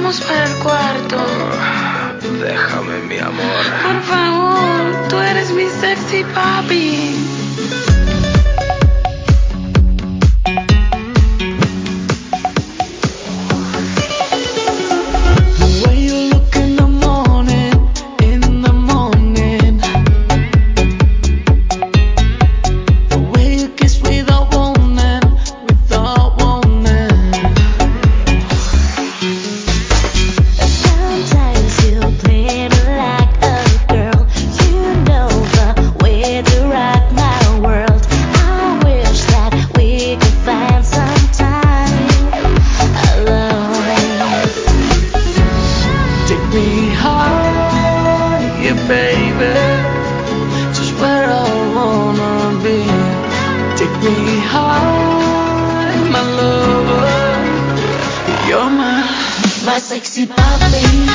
vamos para el cuarto. Déjame, mi amor. Por favor, tú eres mi sexy papi. Baby, just where I wanna be. Take me high, my lover. You're my sexy papi.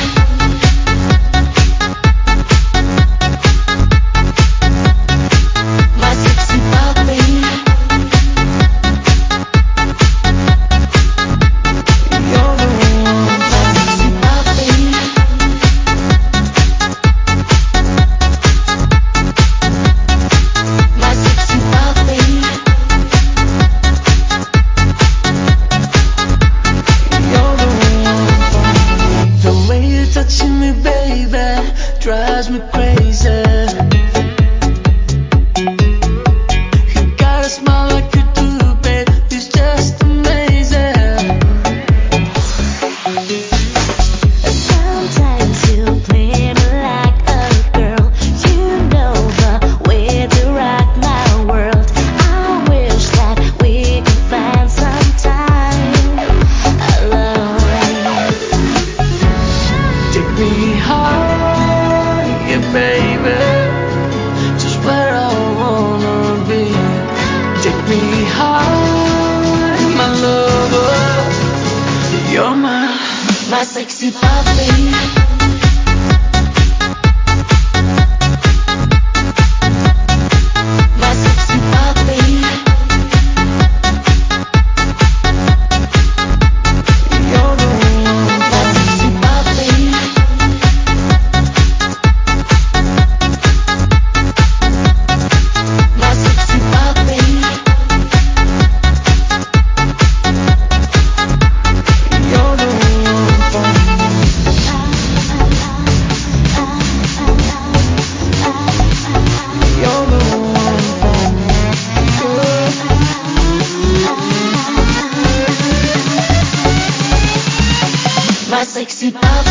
Drives me crazy. You got a smile like you do, babe. It's just amazing. Sometimes you play me like a girl. You know the way to rock my world. I wish that we could find some time alone. Take me high, baby, just where I wanna be. Take me high, my lover. You're my sexy papi. Sexy papi.